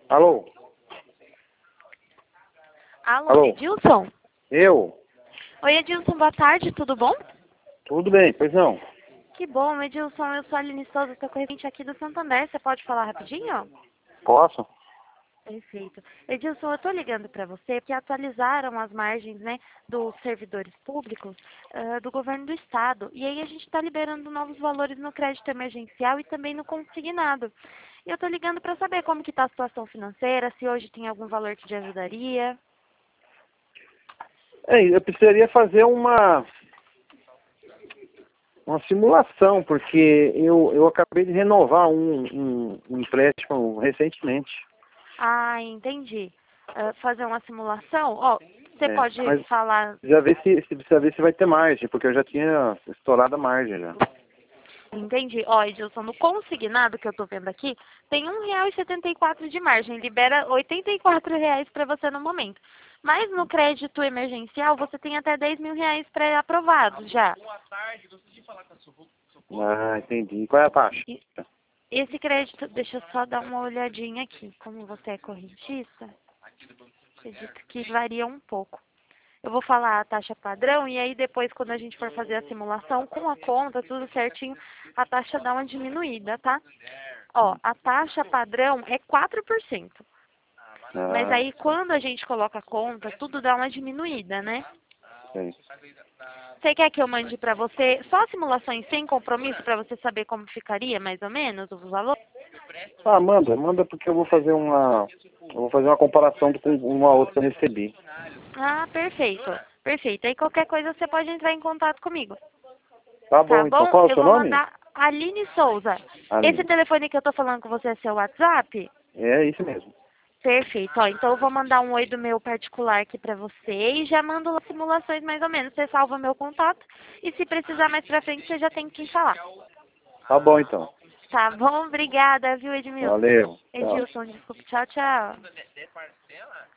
Alô? Alô, Edilson? Eu? Oi, Edilson, boa tarde, tudo bom? Tudo bem, pois não? Que bom, Edilson, eu sou a Aline Souza, estou corrente aqui do Santander, você pode falar rapidinho? Posso? Perfeito. Edilson, eu estou ligando para você porque atualizaram as margens, né, dos servidores públicos do governo do estado. E aí a gente está liberando novos valores no crédito emergencial e também no consignado. E eu estou ligando para saber como que está a situação financeira, se hoje tem algum valor que te ajudaria. Eu precisaria fazer uma simulação, porque eu acabei de renovar um empréstimo recentemente. Ah, entendi. Fazer uma simulação? Ó, você pode Mas falar. precisa ver se vai ter margem, porque eu já tinha estourado a margem já. Entendi. Ó, Edilson, no consignado que eu tô vendo aqui, tem R$ 1,74 de margem. Libera R$ 84 para você no momento. Mas no crédito emergencial, você tem até R$ 10.000 pré-aprovados já. Ah, entendi. Qual é a taxa? E esse crédito, deixa eu só dar uma olhadinha aqui. Como você é correntista, acredito que varia um pouco. Eu vou falar a taxa padrão e aí depois, quando a gente for fazer a simulação, com a conta, tudo certinho, a taxa dá uma diminuída, tá? Ó, a taxa padrão é 4%. Mas Ah, aí, quando a gente coloca a conta, tudo dá uma diminuída, né? sei. Você quer que eu mande pra você só simulações sem compromisso pra você saber como ficaria, mais ou menos, os valores? Ah, manda porque eu vou fazer uma comparação com uma outra que eu recebi. Ah, perfeito. Perfeito. Aí qualquer coisa você pode entrar em contato comigo. Tá Tá bom, então bom? qual é o Eu seu vou nome? mandar Aline Souza. Esse Aline. telefone que eu tô falando com você é seu WhatsApp? É isso mesmo. Perfeito. Ó, então eu vou mandar um oi do meu particular aqui pra você e já mando as simulações mais ou menos. Você salva meu contato e se precisar mais pra frente você já tem quem falar. Tá bom, então. Tá bom? Obrigada, viu, Edmilson? Valeu. Tchau. Edilson, desculpe. Tchau, tchau.